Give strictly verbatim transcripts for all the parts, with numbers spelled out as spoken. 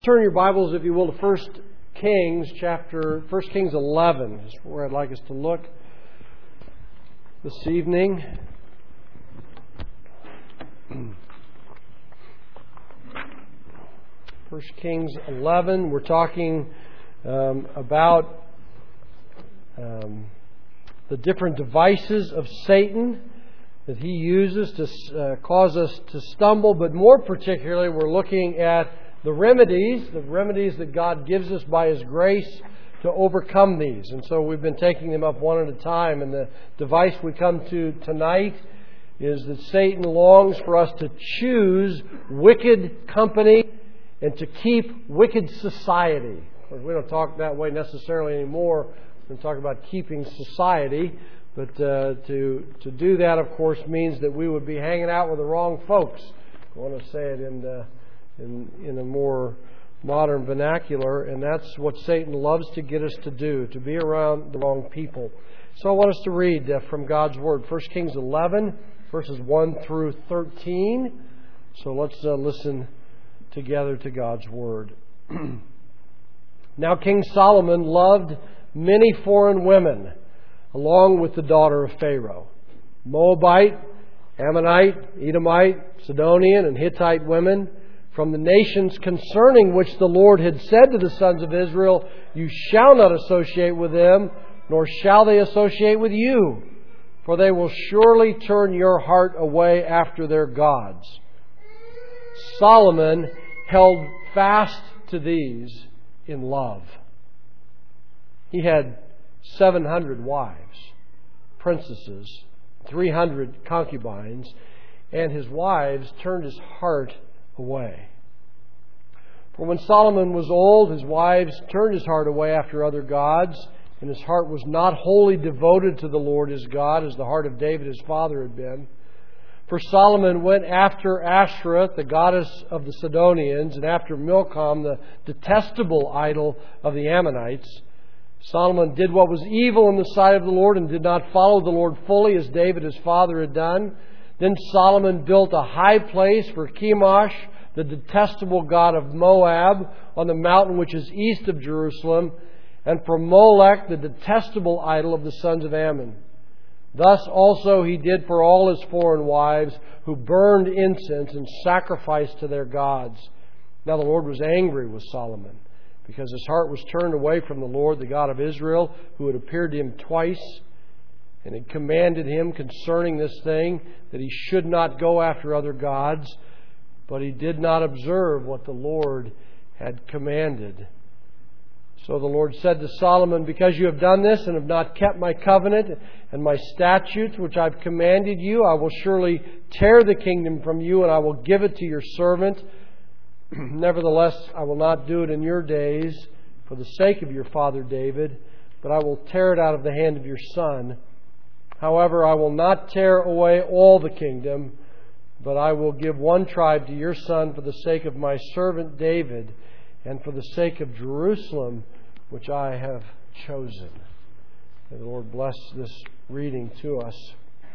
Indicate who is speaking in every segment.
Speaker 1: Turn your Bibles, if you will, to First Kings chapter, First Kings eleven is where I'd like us to look this evening. First Kings eleven, we're talking um, about um, the different devices of Satan that he uses to uh, cause us to stumble, but more particularly, we're looking at the remedies, the remedies that God gives us by His grace to overcome these. And so we've been taking them up one at a time. And the device we come to tonight is that Satan longs for us to choose wicked company and to keep wicked society. Of course, we don't talk that way necessarily anymore. We talk about keeping society. But uh, to to do that, of course, means that we would be hanging out with the wrong folks. I want to say it in the In, in a more modern vernacular, and that's what Satan loves to get us to do, to be around the wrong people. So I want us to read uh, from God's Word, First Kings eleven, verses one through thirteen. So let's uh, listen together to God's Word. Now King Solomon loved many foreign women, along with the daughter of Pharaoh, Moabite, Ammonite, Edomite, Sidonian, and Hittite women, from the nations concerning which the Lord had said to the sons of Israel, "You shall not associate with them, nor shall they associate with you, for they will surely turn your heart away after their gods." Solomon held fast to these in love. He had seven hundred wives, princesses, three hundred concubines, and his wives turned his heart away. For when Solomon was old, his wives turned his heart away after other gods, and his heart was not wholly devoted to the Lord his God, as the heart of David his father had been. For Solomon went after Ashtoreth, the goddess of the Sidonians, and after Milcom, the detestable idol of the Ammonites. Solomon did what was evil in the sight of the Lord, and did not follow the Lord fully, as David his father had done. Then Solomon built a high place for Chemosh, the detestable god of Moab, on the mountain which is east of Jerusalem, and for Molech, the detestable idol of the sons of Ammon. Thus also he did for all his foreign wives, who burned incense and sacrificed to their gods. Now the Lord was angry with Solomon, because his heart was turned away from the Lord, the God of Israel, who had appeared to him twice, and had commanded him concerning this thing, that he should not go after other gods. But he did not observe what the Lord had commanded. So the Lord said to Solomon, "Because you have done this and have not kept my covenant and my statutes which I have commanded you, I will surely tear the kingdom from you, and I will give it to your servant. Nevertheless, I will not do it in your days for the sake of your father David, but I will tear it out of the hand of your son. However, I will not tear away all the kingdom, but I will give one tribe to your son for the sake of my servant David, and for the sake of Jerusalem, which I have chosen." May the Lord bless this reading to us.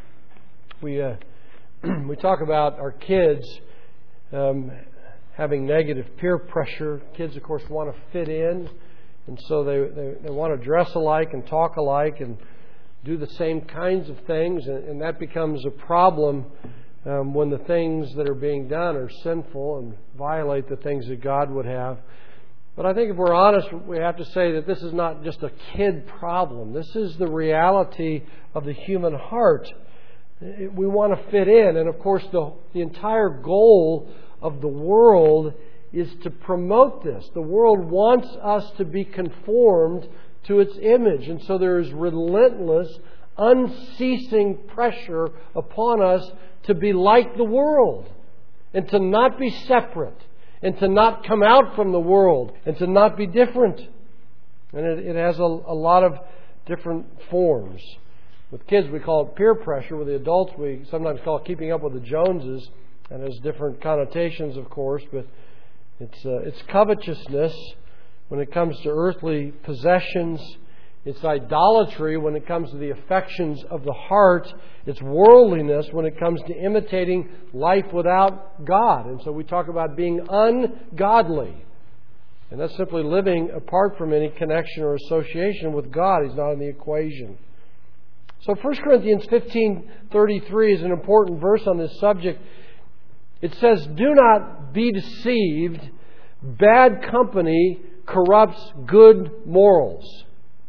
Speaker 1: We uh, we talk about our kids um, having negative peer pressure. Kids, of course, want to fit in, and so they, they, they want to dress alike and talk alike and do the same kinds of things, and, and that becomes a problem um, when the things that are being done are sinful and violate the things that God would have. But I think if we're honest, we have to say that this is not just a kid problem. This is the reality of the human heart. We want to fit in, and of course the, the entire goal of the world is to promote this. The world wants us to be conformed to its image. And so there is relentless, unceasing pressure upon us to be like the world, and to not be separate, and to not come out from the world, and to not be different. And it, it has a, a lot of different forms. With kids we call it peer pressure. With the adults we sometimes call it keeping up with the Joneses. And has different connotations, of course, but it's uh, it's covetousness when it comes to earthly possessions. It's idolatry when it comes to the affections of the heart. It's worldliness when it comes to imitating life without God. And so we talk about being ungodly. And that's simply living apart from any connection or association with God. He's not in the equation. So First Corinthians fifteen thirty-three is an important verse on this subject. It says, "Do not be deceived. Bad company corrupts good morals."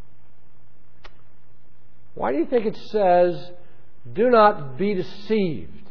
Speaker 1: Why do you think it says, "Do not be deceived"?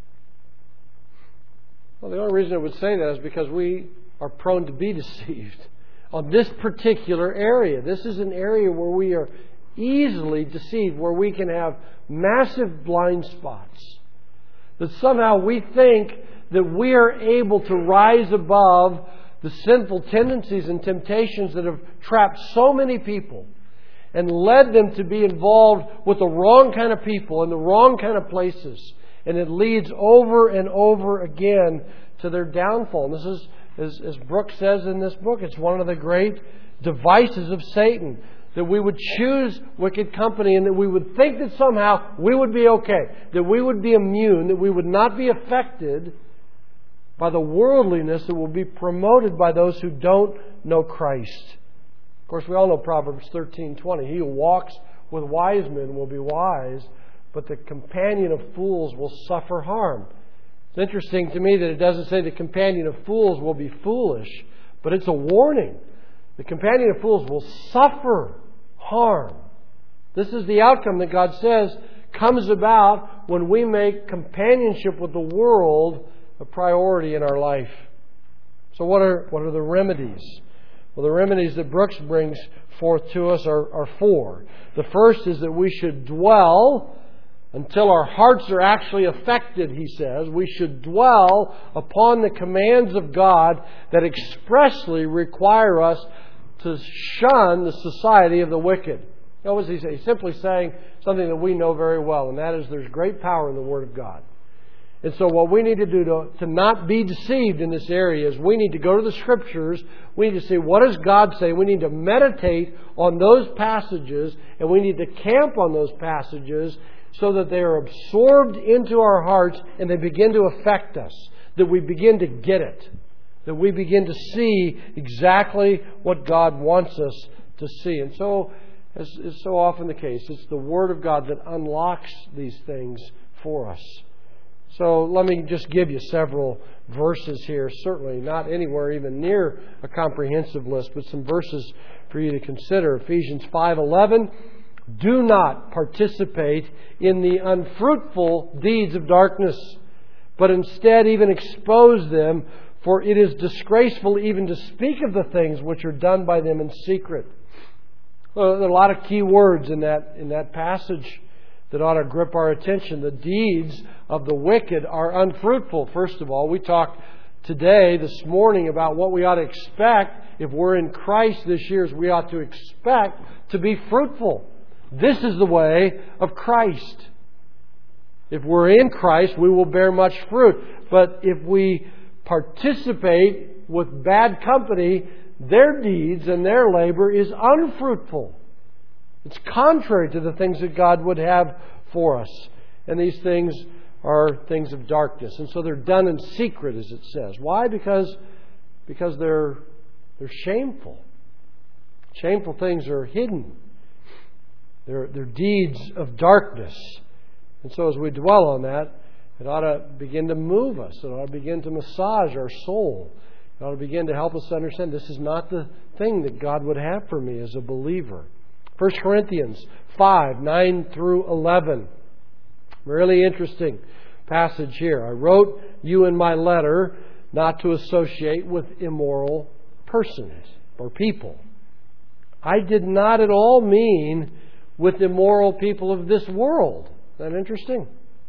Speaker 1: Well, the only reason it would say that is because we are prone to be deceived on this particular area. This is an area where we are easily deceived, where we can have massive blind spots. That somehow we think that we are able to rise above the sinful tendencies and temptations that have trapped so many people and led them to be involved with the wrong kind of people in the wrong kind of places. And it leads over and over again to their downfall. And this is, as, as Brooks says in this book, it's one of the great devices of Satan. That we would choose wicked company and that we would think that somehow we would be okay. That we would be immune. That we would not be affected by the worldliness that will be promoted by those who don't know Christ. Of course, we all know Proverbs thirteen twenty. He who walks with wise men will be wise, but the companion of fools will suffer harm. It's interesting to me that it doesn't say the companion of fools will be foolish, but it's a warning. The companion of fools will suffer harm. This is the outcome that God says comes about when we make companionship with the world a priority in our life. So what are what are the remedies? Well, the remedies that Brooks brings forth to us are, are four. The first is that we should dwell until our hearts are actually affected, he says. We should dwell upon the commands of God that expressly require us to shun the society of the wicked. What was he saying? He's simply saying something that we know very well, and that is there's great power in the Word of God. And so what we need to do to, to not be deceived in this area is we need to go to the Scriptures. We need to see, what does God say? We need to meditate on those passages, and we need to camp on those passages so that they are absorbed into our hearts and they begin to affect us. That we begin to get it. That we begin to see exactly what God wants us to see. And so, as is so often the case, it's the Word of God that unlocks these things for us. So let me just give you several verses here. Certainly not anywhere even near a comprehensive list, but some verses for you to consider. Ephesians five eleven. Do not participate in the unfruitful deeds of darkness, but instead even expose them, for it is disgraceful even to speak of the things which are done by them in secret. Well, there are a lot of key words in that in that passage that ought to grip our attention. The deeds of the wicked are unfruitful. First of all, we talked today, this morning, about what we ought to expect if we're in Christ this year. Is we ought to expect to be fruitful. This is the way of Christ. If we're in Christ, we will bear much fruit. But if we participate with bad company, their deeds and their labor is unfruitful. It's contrary to the things that God would have for us. And these things are things of darkness. And so they're done in secret, as it says. Why? Because, because they're, they're shameful. Shameful things are hidden. They're, they're deeds of darkness. And so as we dwell on that, it ought to begin to move us. It ought to begin to massage our soul. It ought to begin to help us to understand this is not the thing that God would have for me as a believer. First Corinthians five, nine through eleven. Really interesting passage here. I wrote you in my letter not to associate with immoral persons or people. I did not at all mean with immoral people of this world. Isn't that interesting?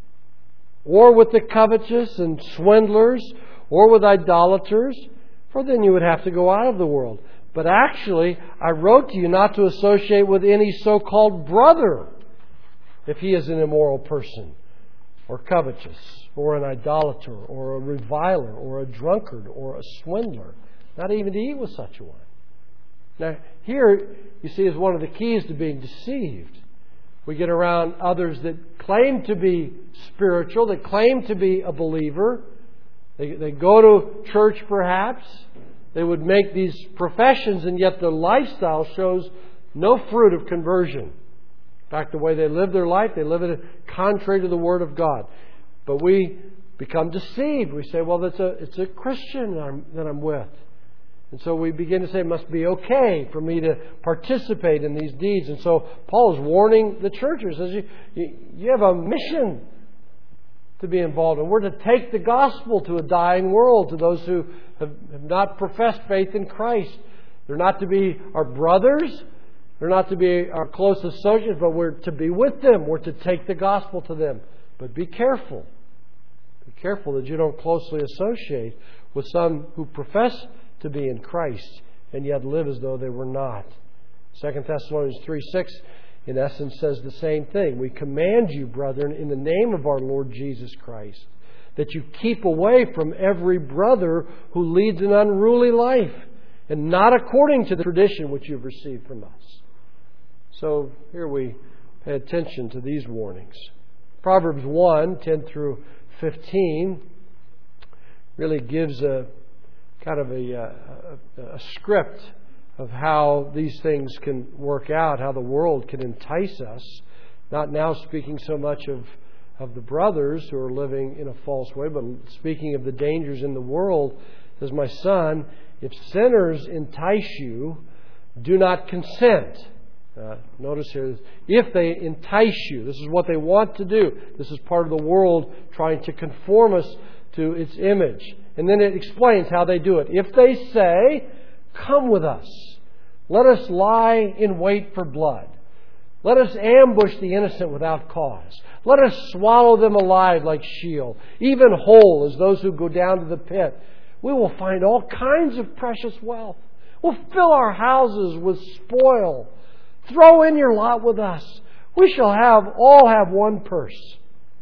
Speaker 1: Or with the covetous and swindlers, or with idolaters, for then you would have to go out of the world. But actually, I wrote to you not to associate with any so-called brother if he is an immoral person, or covetous, or an idolater, or a reviler, or a drunkard, or a swindler. Not even to eat with such a one. Now, here, you see, is one of the keys to being deceived. We get around others that claim to be spiritual, that claim to be a believer. They, they go to church perhaps. They would make these professions, and yet their lifestyle shows no fruit of conversion. In fact, the way they live their life, they live it contrary to the Word of God. But we become deceived. We say, well, that's a, it's a Christian that I'm, that I'm with. And so we begin to say it must be okay for me to participate in these deeds. And so Paul is warning the churches. Says you, you, you have a mission to be involved in. We're to take the gospel to a dying world, to those who have, have not professed faith in Christ. They're not to be our brothers. They're not to be our close associates, but we're to be with them. We're to take the gospel to them. But be careful. Be careful that you don't closely associate with some who profess to be in Christ and yet live as though they were not. Second Thessalonians three six in essence says the same thing. We command you, brethren, in the name of our Lord Jesus Christ, that you keep away from every brother who leads an unruly life, and not according to the tradition which you've received from us. So here we pay attention to these warnings. Proverbs one, ten through fifteen really gives a kind of a, a, a script of how these things can work out, how the world can entice us. Not now speaking so much of, of the brothers who are living in a false way, but speaking of the dangers in the world. It says, my son, if sinners entice you, do not consent. Uh, notice here, if they entice you, this is what they want to do. This is part of the world trying to conform us to its image. And then it explains how they do it. If they say, come with us, let us lie in wait for blood. Let us ambush the innocent without cause. Let us swallow them alive like Sheol, even whole as those who go down to the pit. We will find all kinds of precious wealth. We'll fill our houses with spoil. Throw in your lot with us. We shall have all have one purse.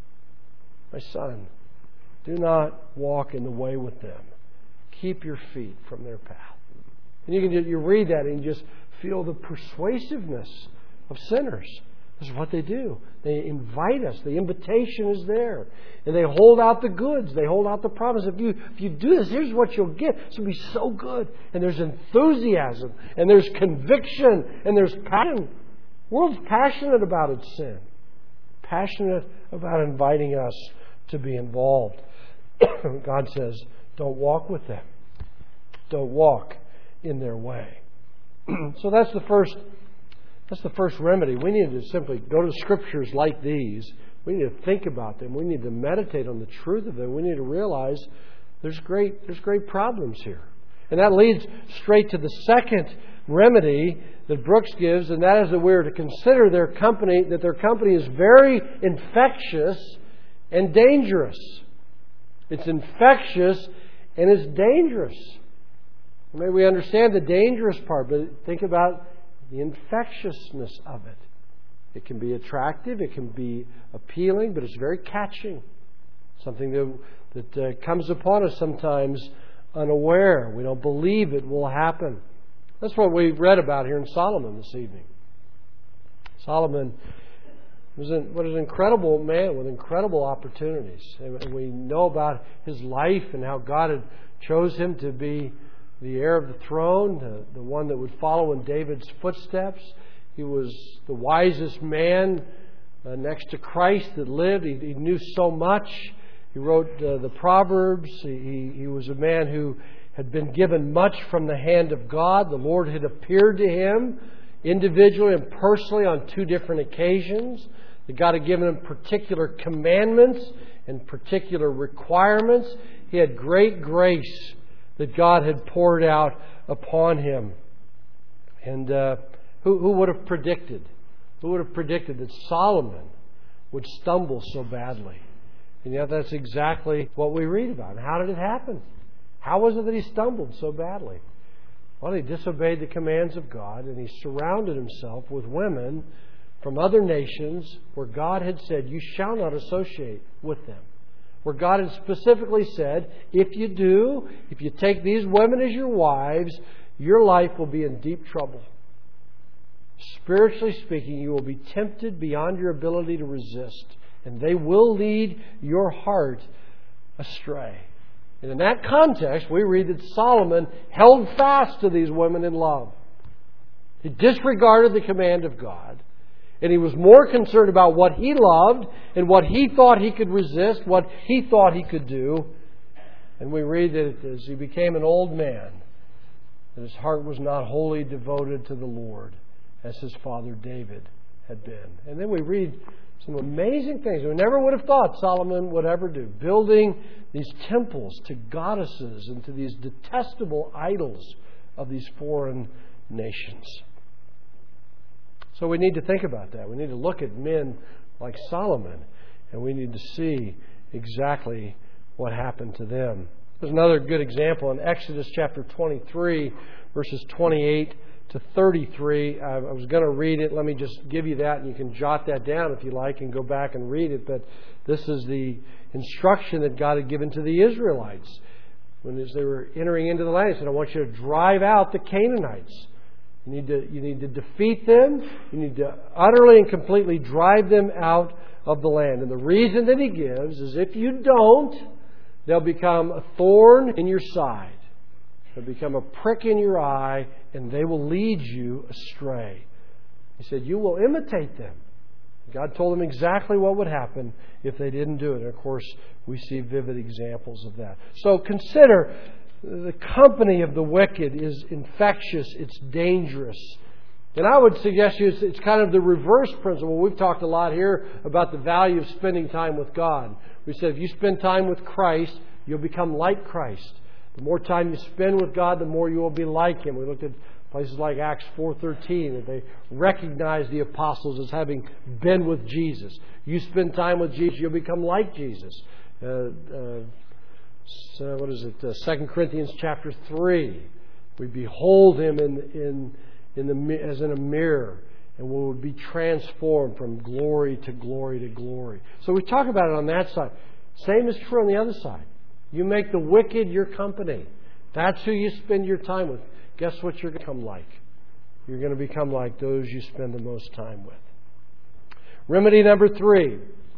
Speaker 1: My son, do not walk in the way with them. Keep your feet from their path. And you can you read that and you just feel the persuasiveness of sinners. This is what they do. They invite us. The invitation is there. And they hold out the goods. They hold out the promise. If you if you do this, here's what you'll get. This will be so good. And there's enthusiasm. And there's conviction. And there's passion. The world's passionate about its sin. Passionate about inviting us to be involved. God says, don't walk with them. Don't walk in their way. So that's the first That's the first remedy. We need to simply go to scriptures like these. We need to think about them. We need to meditate on the truth of them. We need to realize there's great there's great problems here. And that leads straight to the second remedy that Brooks gives, and that is that we're to consider their company, that their company is very infectious and dangerous. It's infectious and it's dangerous. Maybe we understand the dangerous part, but think about the infectiousness of it. It can be attractive, it can be appealing, but it's very catching. Something that, that uh, comes upon us sometimes unaware. We don't believe it will happen. That's what we read about here in Solomon this evening. Solomon was an, what an incredible man with incredible opportunities. And we know about his life and how God had chose him to be the heir of the throne, the, the one that would follow in David's footsteps. He was the wisest man uh, next to Christ that lived. He, he knew so much. He wrote uh, the Proverbs. He, he was a man who had been given much from the hand of God. The Lord had appeared to him individually and personally on two different occasions. That God had given him particular commandments and particular requirements. He had great grace that God had poured out upon him. And uh, who, who would have predicted? Who would have predicted that Solomon would stumble so badly? And yet that's exactly what we read about. And how did it happen? How was it that he stumbled so badly? Well, he disobeyed the commands of God, and he surrounded himself with women from other nations where God had said, you shall not associate with them. Where God had specifically said, if you do, if you take these women as your wives, your life will be in deep trouble. Spiritually speaking, you will be tempted beyond your ability to resist. And they will lead your heart astray. And in that context, we read that Solomon held fast to these women in love. He disregarded the command of God. And he was more concerned about what he loved and what he thought he could resist, what he thought he could do. And we read that as he became an old man, that his heart was not wholly devoted to the Lord as his father David had been. And then we read some amazing things we never would have thought Solomon would ever do. Building these temples to goddesses and to these detestable idols of these foreign nations. So we need to think about that. We need to look at men like Solomon, and we need to see exactly what happened to them. There's another good example in Exodus chapter twenty-three, verses twenty-eight to thirty-three. I was going to read it. Let me just give you that, and you can jot that down if you like and go back and read it. But this is the instruction that God had given to the Israelites when they were entering into the land. He said, I want you to drive out the Canaanites. You need to, you need to defeat them. You need to utterly and completely drive them out of the land. And the reason that He gives is if you don't, they'll become a thorn in your side. They'll become a prick in your eye, and they will lead you astray. He said, you will imitate them. God told them exactly what would happen if they didn't do it. And of course, we see vivid examples of that. So consider, the company of the wicked is infectious. It's dangerous. And I would suggest to you it's, it's kind of the reverse principle. We've talked a lot here about the value of spending time with God. We said if you spend time with Christ, you'll become like Christ. The more time you spend with God, the more you will be like Him. We looked at places like Acts four thirteen, that they recognize the apostles as having been with Jesus. You spend time with Jesus, you'll become like Jesus. Uh, uh, so what is it? Uh, Second Corinthians chapter three. We behold Him in in in the as in a mirror, and we will be transformed from glory to glory to glory. So we talk about it on that side. Same is true on the other side. You make the wicked your company. That's who you spend your time with. Guess what you're going to become like? You're going to become like those you spend the most time with. Remedy number three.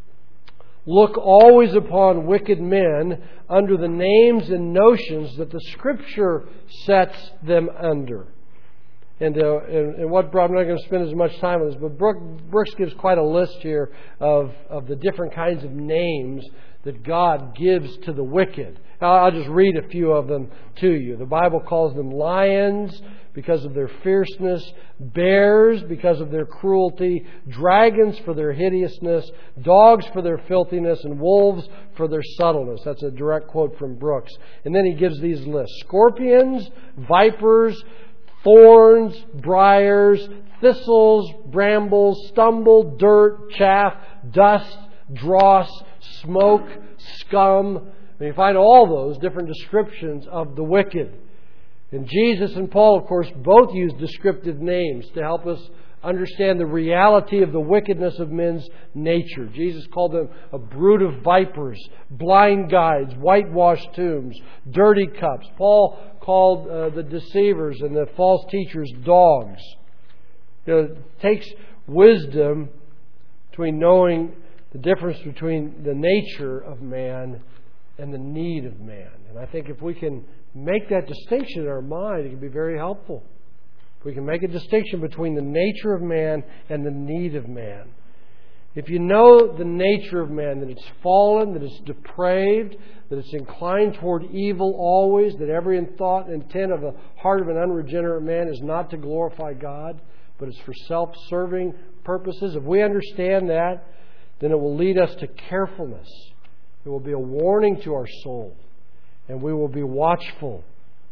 Speaker 1: Look always upon wicked men under the names and notions that the Scripture sets them under. And, uh, and, and what I'm not going to spend as much time on this, but Brooke, Brooks gives quite a list here of, of the different kinds of names that God gives to the wicked. Now, I'll just read a few of them to you. The Bible calls them lions because of their fierceness, bears because of their cruelty, dragons for their hideousness, dogs for their filthiness, and wolves for their subtleness. That's a direct quote from Brooks. And then he gives these lists: scorpions, vipers, thorns, briars, thistles, brambles, stumble, dirt, chaff, dust, dross, smoke, scum. And you find all those different descriptions of the wicked. And Jesus and Paul, of course, both use descriptive names to help us understand the reality of the wickedness of men's nature. Jesus called them a brood of vipers, blind guides, whitewashed tombs, dirty cups. Paul called uh, the deceivers and the false teachers dogs. You know, it takes wisdom between knowing the difference between the nature of man and the need of man. And I think if we can make that distinction in our mind, it can be very helpful. If we can make a distinction between the nature of man and the need of man. If you know the nature of man, that it's fallen, that it's depraved, that it's inclined toward evil always, that every thought and intent of the heart of an unregenerate man is not to glorify God, but it's for self-serving purposes. If we understand that, then it will lead us to carefulness. It will be a warning to our soul, and we will be watchful.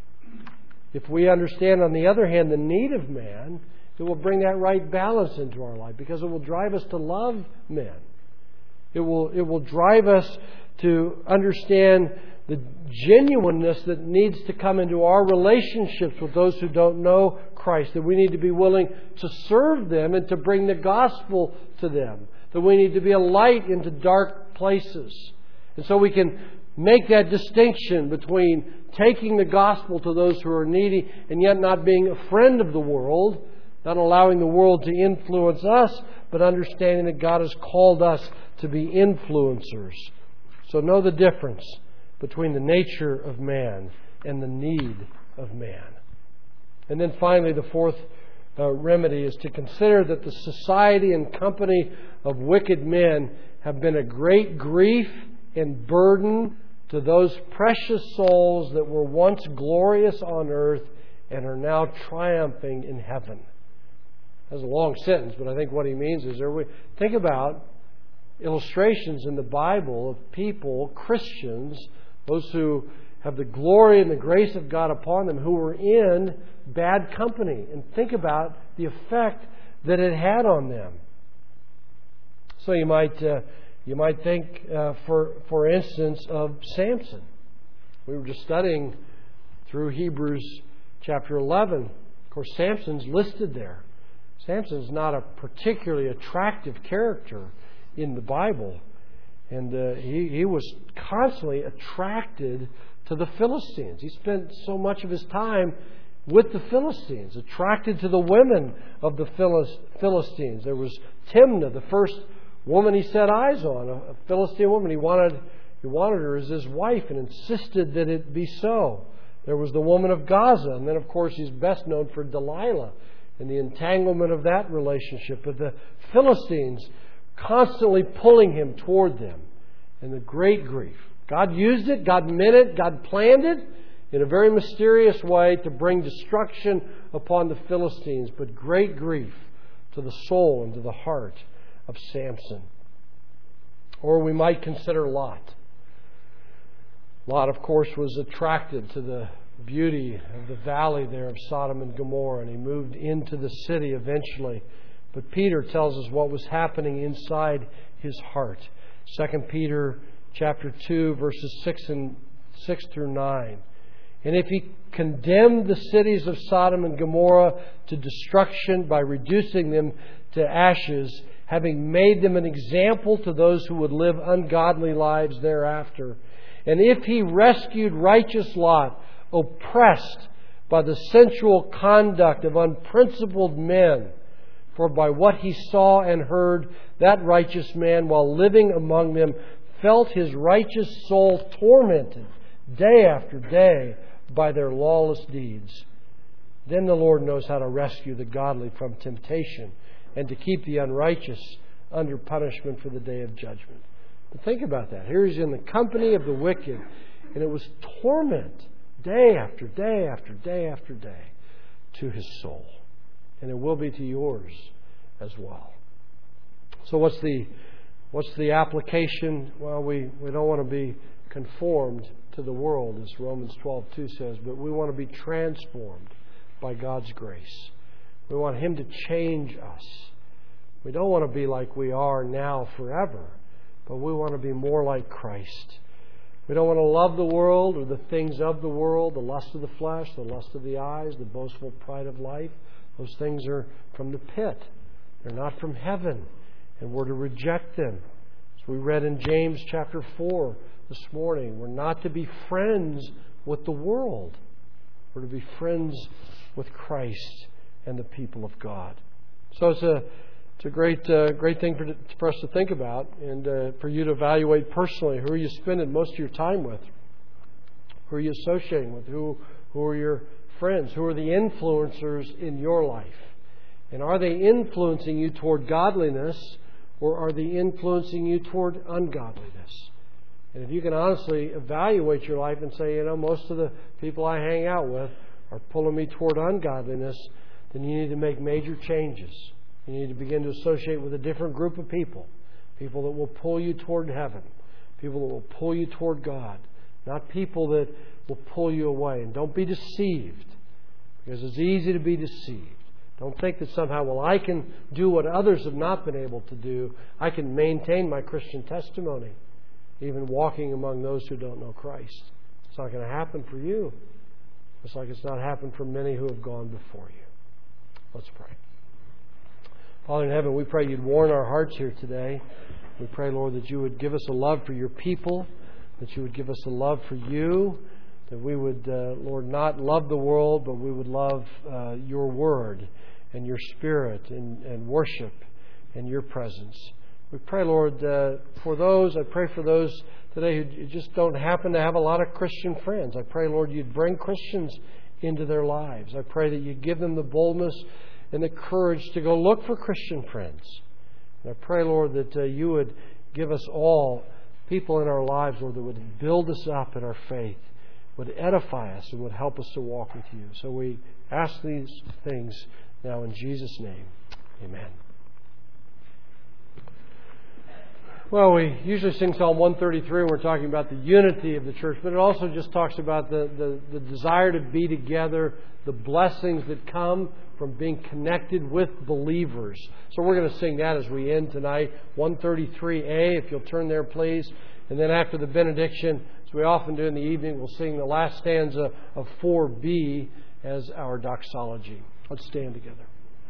Speaker 1: If we understand, on the other hand, the need of man, it will bring that right balance into our life, because it will drive us to love men. It will, it will drive us to understand the genuineness that needs to come into our relationships with those who don't know Christ. That we need to be willing to serve them and to bring the gospel to them. That we need to be a light into dark places. And so we can make that distinction between taking the gospel to those who are needy and yet not being a friend of the world, not allowing the world to influence us, but understanding that God has called us to be influencers. So know the difference between the nature of man and the need of man. And then finally, the fourth uh, remedy is to consider that the society and company of wicked men have been a great grief and burden to those precious souls that were once glorious on earth and are now triumphing in heaven. That's a long sentence, but I think what he means is, there we think about illustrations in the Bible of people, Christians, those who have the glory and the grace of God upon them, who were in bad company. And think about the effect that it had on them. So you might uh, you might think, uh, for for instance, of Samson. We were just studying through Hebrews chapter eleven. Of course, Samson's listed there. Samson's not a particularly attractive character in the Bible. And uh, he, he was constantly attracted to the Philistines. He spent so much of his time with the Philistines, attracted to the women of the Philistines. There was Timnah, the first woman he set eyes on, a Philistine woman. He wanted, he wanted her as his wife and insisted that it be so. There was the woman of Gaza. And then, of course, he's best known for Delilah and the entanglement of that relationship. But the Philistines constantly pulling him toward them, and the great grief. God used it, God meant it, God planned it in a very mysterious way to bring destruction upon the Philistines, but great grief to the soul and to the heart of Samson. Or we might consider Lot. Lot, of course, was attracted to the beauty of the valley there of Sodom and Gomorrah, and he moved into the city eventually. But Peter tells us what was happening inside his heart. Second Peter chapter two, verses six and six through nine. And if he condemned the cities of Sodom and Gomorrah to destruction by reducing them to ashes, having made them an example to those who would live ungodly lives thereafter, and if he rescued righteous Lot, oppressed by the sensual conduct of unprincipled men, for by what he saw and heard, that righteous man, while living among them, felt his righteous soul tormented day after day by their lawless deeds. Then the Lord knows how to rescue the godly from temptation and to keep the unrighteous under punishment for the day of judgment. But think about that. Here he's in the company of the wicked, and it was torment day after day after day after day to his soul. And it will be to yours as well. So what's the what's the application? Well, we, we don't want to be conformed to the world, as Romans twelve two says, but we want to be transformed by God's grace. We want Him to change us. We don't want to be like we are now forever, but we want to be more like Christ. We don't want to love the world or the things of the world, the lust of the flesh, the lust of the eyes, the boastful pride of life. Those things are from the pit. They're not from heaven. And we're to reject them. As we read in James chapter four this morning, we're not to be friends with the world. We're to be friends with Christ and the people of God. So it's a it's a great uh, great thing for, for us to think about, and uh, for you to evaluate personally. Who are you spending most of your time with? Who are you associating with? Who who are your friends? Who are the influencers in your life? And are they influencing you toward godliness, or are they influencing you toward ungodliness? And if you can honestly evaluate your life and say, you know, most of the people I hang out with are pulling me toward ungodliness, then you need to make major changes. You need to begin to associate with a different group of people. People that will pull you toward heaven. People that will pull you toward God. Not people that will pull you away. And don't be deceived, because it's easy to be deceived. Don't think that somehow, well, I can do what others have not been able to do. I can maintain my Christian testimony, even walking among those who don't know Christ. It's not going to happen for you. Just like it's not happened for many who have gone before you. Let's pray. Father in heaven, we pray You'd warm our hearts here today. We pray, Lord, that You would give us a love for Your people, that You would give us a love for You, that we would, uh, Lord, not love the world, but we would love uh, Your Word and Your Spirit and, and worship and Your presence. We pray, Lord, uh, for those, I pray for those today who just don't happen to have a lot of Christian friends. I pray, Lord, you'd bring Christians into their lives. I pray that you give them the boldness and the courage to go look for Christian friends. And I pray, Lord, that uh, you would give us all people in our lives, Lord, that would build us up in our faith, would edify us, and would help us to walk with you. So we ask these things now in Jesus' name. Amen. Well, we usually sing Psalm one thirty-three when we're talking about the unity of the church, but it also just talks about the, the, the desire to be together, the blessings that come from being connected with believers. So we're going to sing that as we end tonight. one thirty-three A, if you'll turn there, please. And then after the benediction, as we often do in the evening, we'll sing the last stanza of four B as our doxology. Let's stand together.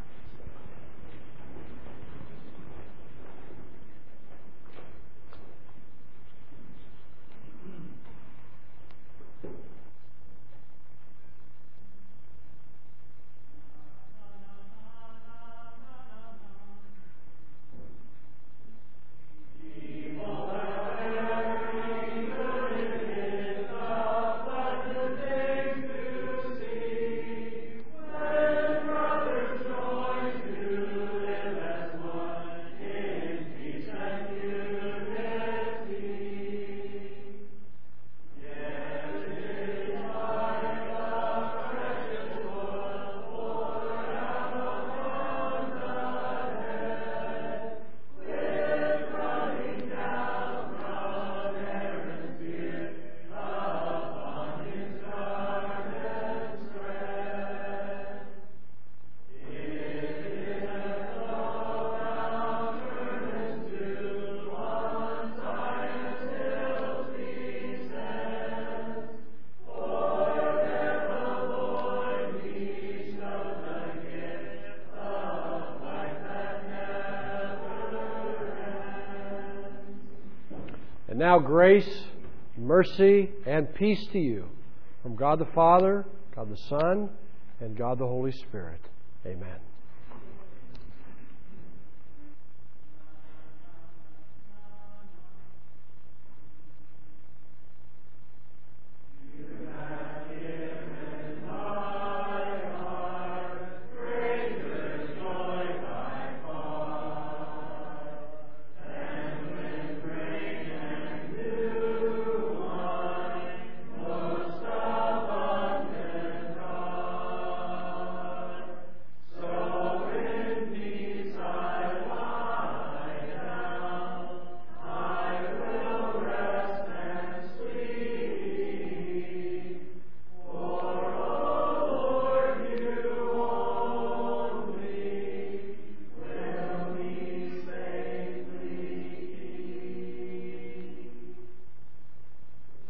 Speaker 1: Now grace, mercy, and peace to you from God the Father, God the Son, and God the Holy Spirit. Amen.